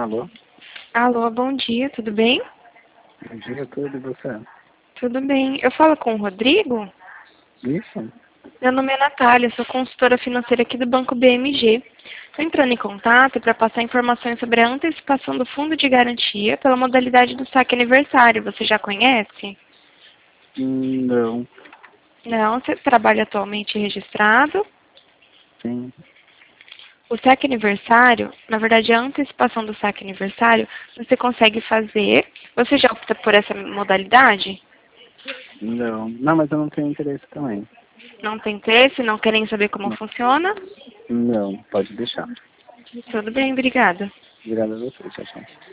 Alô? Alô, bom dia, tudo bem? Bom dia, tudo e você? Tudo bem. Eu falo com o Rodrigo? Isso? Meu nome é Natália, sou consultora financeira aqui do Banco BMG. Estou entrando em contato para passar informações sobre a antecipação do fundo de garantia pela modalidade do saque aniversário. Você já conhece? Não. Não, você trabalha atualmente registrado. Sim. O saque aniversário, na verdade, a antecipação do saque aniversário, você consegue fazer. Você já opta por essa modalidade? Não. Não, mas eu não tenho interesse também. Não tem interesse? Não querem saber como Não. funciona? Não, pode deixar. Tudo bem, obrigada. Obrigado a você, tchau, tchau.